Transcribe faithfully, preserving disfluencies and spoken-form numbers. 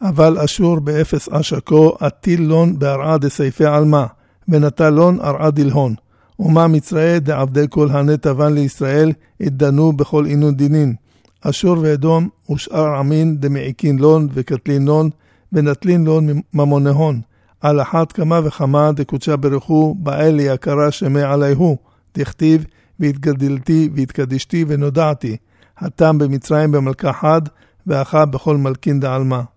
אבל אשור באפס אשקו, עתיל לון בהרעה דסייפי עלמה, ונטל לון הרעה דלהון. ומה מצרי דעבדי כל הנתבן לישראל, התדנו בכל עינון דינין. אשור ואדום ושאר עמין דמעיקין לון וקטלין לון, ונטלין לון ממונהון. על אחת כמה וכמה דקודשה ברכו, באל יקרה שמי עליהו, דכתיב, והתגדלתי והתקדישתי ונודעתי, התם במצרים במלכה חד, ואחה בכל מלכין דעלמה.